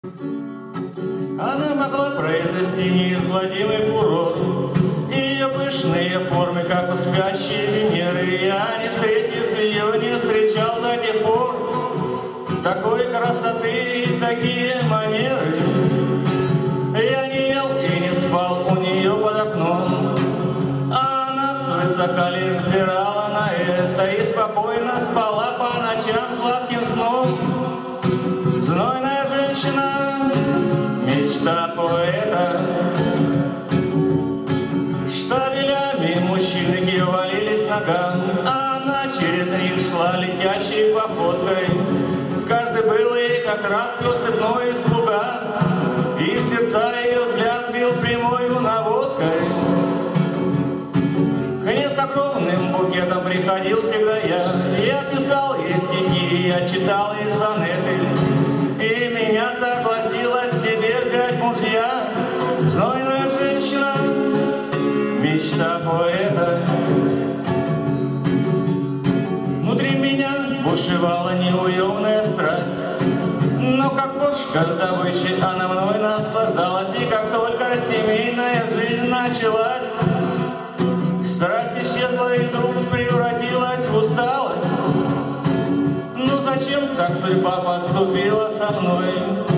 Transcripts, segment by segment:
Она могла произвести неизгладимый фурор. Ее пышные формы, как у спящей Венеры. Я, не встретив ее, не встречал до тех пор такой красоты и такие манеры. Я не ел и не спал у нее под окном, а она свысока лишь взирала на это и спокойно спала по ночам сладким сном. Знойная женщина, мечта поэта. Штабелями мужчины к ее валились ногам, а она через них шла летящей походкой. Каждый был ей как раб, плюс цепной слуга, и в сердца ее взгляд бил прямою наводкой. К ней с огромным букетом приходил всегда я писал ей стихи, я читал ей сонеты, и меня согласилась себе взять мужья. Знойная женщина, мечта поэта. Внутри меня бушевала неуемная страсть, но как кошка добычи она мной наслаждалась. И как только семейная жизнь началась, страсть исчезла и вдруг превратилась в усталость. Ну зачем так судьба поступила со мной?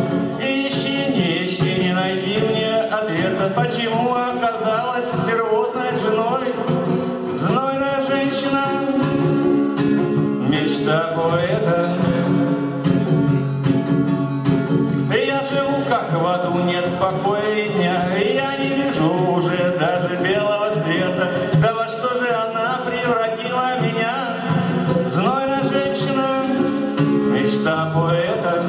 Ищи, не найди мне ответа, почему оказалась стервозной женой. Знойная женщина, мечта поэта. Я живу как в аду, нет покоя и дня, я не вижу уже даже белого света. Да во что же она превратила меня? Знойная женщина, мечта поэта.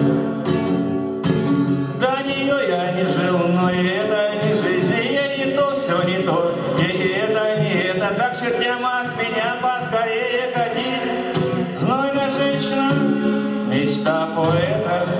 До нее я не жил, но и это не жизнь, ей не то, все не то, ей это не это. Так чертям от меня поскорее катись. Знойная женщина, мечта поэта.